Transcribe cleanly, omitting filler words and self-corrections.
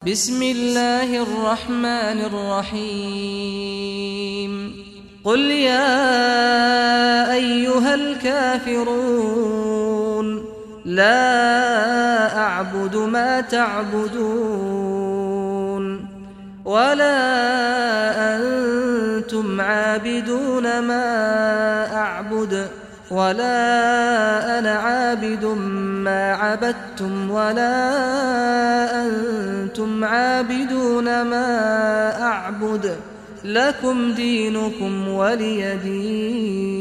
بسم الله الرحمن الرحيم قل يا أيها الكافرون لا أعبد ما تعبدون ولا أنتم عابدون ما أعبد ولا أنا عابد ما عبدتم ولا أنتم عابدون ما أعبد لكم دينكم ولي دين.